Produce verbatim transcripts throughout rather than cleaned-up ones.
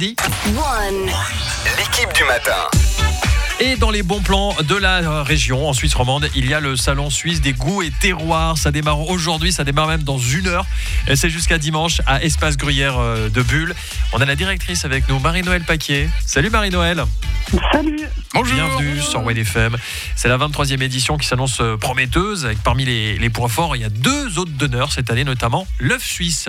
Capaldi. One. L'équipe du matin. Et dans les bons plans de la région, en Suisse romande, il y a le salon suisse des goûts et terroirs. Ça démarre aujourd'hui, ça démarre même dans une heure. Et c'est jusqu'à dimanche à Espace Gruyère de Bulle. On a la directrice avec nous, Marie-Noël Paquier. Salut Marie-Noël. Salut. Bonjour. Bienvenue sur Wade F M. C'est la vingt-troisième édition qui s'annonce prometteuse. Avec parmi les, les points forts, il y a deux hôtes d'honneur cette année, notamment l'œuf suisse.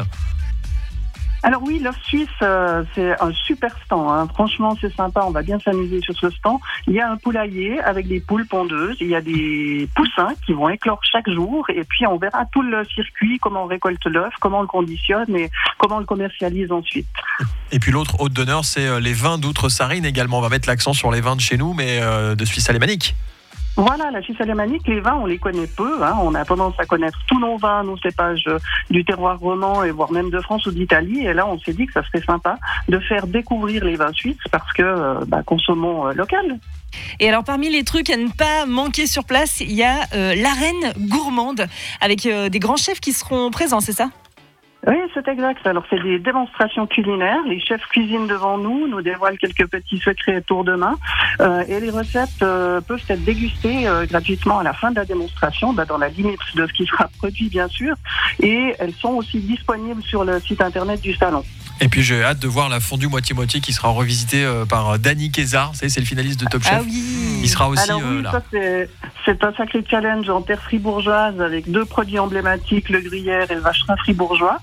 Alors oui, l'œuf suisse, euh, c'est un super stand. Hein. Franchement, c'est sympa. On va bien s'amuser sur ce stand. Il y a un poulailler avec des poules pondeuses. Il y a des poussins qui vont éclore chaque jour. Et puis, on verra tout le circuit, comment on récolte l'œuf, comment on le conditionne et comment on le commercialise ensuite. Et puis l'autre hôte d'honneur, c'est les vins d'Outre-Sarine également. On va mettre l'accent sur les vins de chez nous, mais euh, de Suisse alémanique. Voilà, la Suisse alémanique, les vins, on les connaît peu. Hein. On a tendance à connaître tous nos vins, nos cépages du terroir roman et voire même de France ou d'Italie. Et là, on s'est dit que ça serait sympa de faire découvrir les vins suisses parce que bah, consommons euh, local. Et alors, parmi les trucs à ne pas manquer sur place, il y a euh, l'arène gourmande avec euh, des grands chefs qui seront présents, c'est ça ? Oui, c'est exact. Alors, c'est des démonstrations culinaires. Les chefs cuisinent devant nous, nous dévoilent quelques petits secrets tour de main. Euh, et les recettes euh, peuvent être dégustées euh, gratuitement à la fin de la démonstration, bah, dans la limite de ce qui sera produit, bien sûr. Et elles sont aussi disponibles sur le site internet du salon. Et puis j'ai hâte de voir la fondue moitié-moitié qui sera revisitée euh, par Danny Kézard. Vous savez, c'est le finaliste de Top Chef. Ah oui. Il sera aussi Alors oui, euh, là. Ça, c'est, c'est un sacré challenge en terre fribourgeoise avec deux produits emblématiques, le gruyère et le vacherin fribourgeois.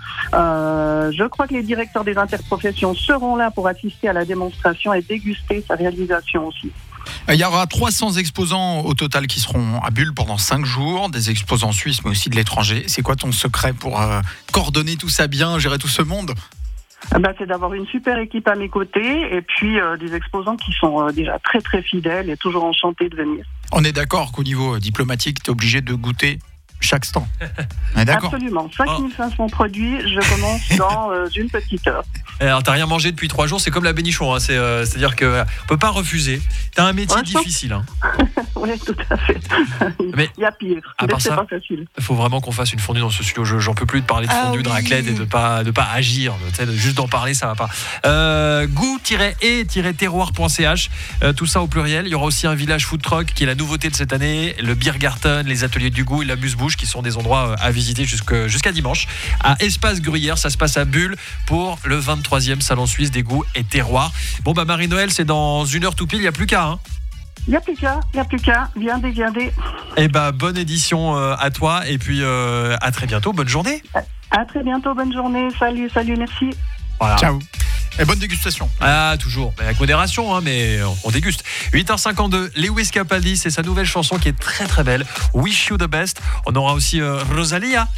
Euh, je crois que les directeurs des interprofessions seront là pour assister à la démonstration et déguster sa réalisation aussi. Il y aura trois cents exposants au total qui seront à Bulle pendant cinq jours, des exposants suisses mais aussi de l'étranger. C'est quoi ton secret pour euh, coordonner tout ça bien, gérer tout ce monde ? Bah, c'est d'avoir une super équipe à mes côtés et puis euh, des exposants qui sont euh, déjà très très fidèles et toujours enchantés de venir. On est d'accord qu'au niveau diplomatique, tu es obligé de goûter chaque stand. On est d'accord. Absolument. cinq mille cinq cents produits, je commence dans euh, une petite heure. Alors, t'as rien mangé depuis trois jours, c'est comme la bénichon. Hein. C'est, euh, c'est-à-dire qu'on peut pas refuser. T'as un métier ouais, difficile. Hein. Oui, tout à fait. Mais il y a pire. À mais part c'est ça, pas facile. Il faut vraiment qu'on fasse une fondue dans ce studio. Je, j'en peux plus de parler de Ah fondue, oui. de raclette et de pas, de pas agir. Tu sais, de juste d'en parler, ça va pas. Euh, goût-et-terroir point c h, euh, tout ça au pluriel. Il y aura aussi un village food truck qui est la nouveauté de cette année. Le Biergarten, les ateliers du goût et l'amuse-bouche qui sont des endroits à visiter jusque, jusqu'à dimanche. À Espace Gruyère, ça se passe à Bulle pour le vingt-troisième Salon Suisse des goûts et terroirs. Bon, bah Marie-Noël, c'est dans une heure tout pile, il n'y a plus qu'à. Hein. Il n'y a plus qu'à, il n'y a plus qu'à. Viendez, viendez. Eh bah, bonne édition euh, à toi et puis euh, à très bientôt. Bonne journée. À très bientôt, bonne journée. Salut, salut, merci. Voilà. Ciao. Et bonne dégustation. Ah, toujours. Avec modération, hein, mais on déguste. huit heures cinquante-deux, Lewis Capaldi, c'est sa nouvelle chanson qui est très très belle. Wish You the Best. On aura aussi euh, Rosalia.